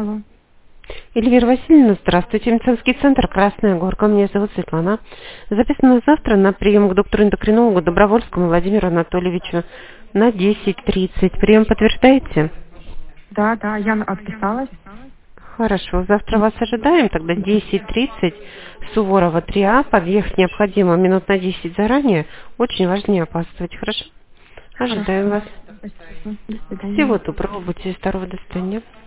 Алло. Эльвира Васильевна, здравствуйте. Медицинский центр «Красная Горка». Меня зовут Светлана. Записано завтра на прием к доктору-эндокринологу Добровольскому Владимиру Анатольевичу на 10:30. Прием подтверждаете? Да, я отписалась. Хорошо. Завтра вас ожидаем. Тогда 10:30. Суворова 3А. Подъехать необходимо минут на 10 заранее. Очень важно не опаздывать. Хорошо? Ожидаем Хорошо. вас. Спасибо. До свидания. Всего доброго. Будьте здоровы. До свидания.